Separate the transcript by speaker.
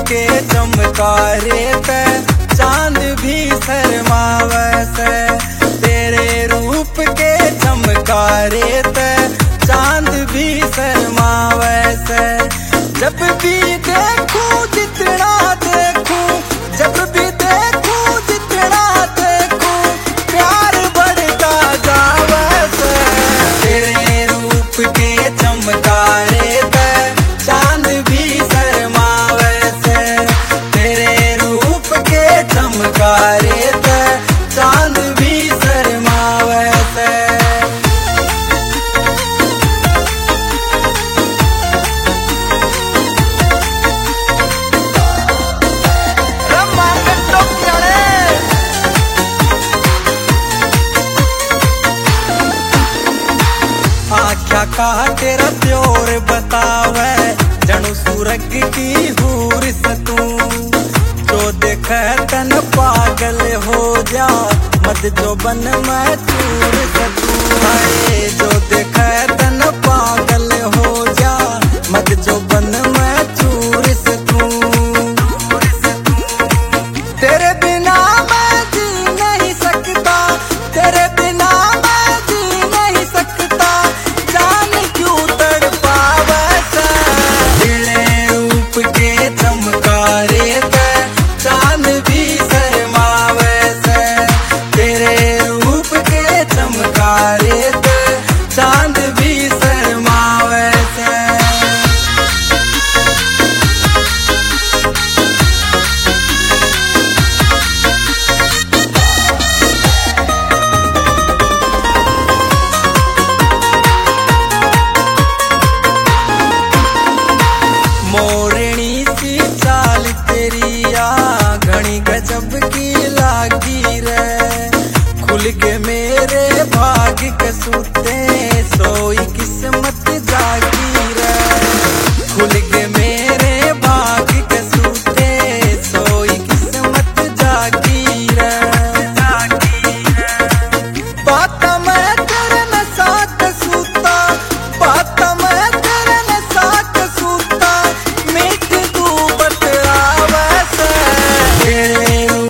Speaker 1: के चमकारे ते चांद भी शर्मावे से। तेरे रूप के चमकारे ते चांद भी शर्मावे से। जब भी देखूं जितना देखूं, जब भी देखूं जितना देखूं, प्यार बढ़ता जावे से। तेरे रूप के चमकारे ते चांद भी शर्मावे से। तेरे रूप के चमकारे ते चांद भी शर्मावे से। आख्या का तेरा प्योर बतावे, जणु सूरग की हूर से तू। जो देखे तन पागल हो जा, मत जो बन मैं चूर से तू। हाय जो देखे तन पागल हो जा, मत जो बन मैं चूर से तू। तेरे बिना मैं जी नहीं सकता, तेरे बिना मैं जी नहीं सकता, जान क्यों तड़पावे से। तेरे रूप के चमकारे ते चांद भी शर्मावे से। तेरे रूप के चमकारे ते चांद भी शर्मावे से। मोरनी सी चाल तेरी आ घनी गजब की लागी रे। खुल के मेरे भाग के सूते, सोई किस्मत जागी रे। खुल के मेरे भाग के सूते, सोई किस्मत जागी रे। बात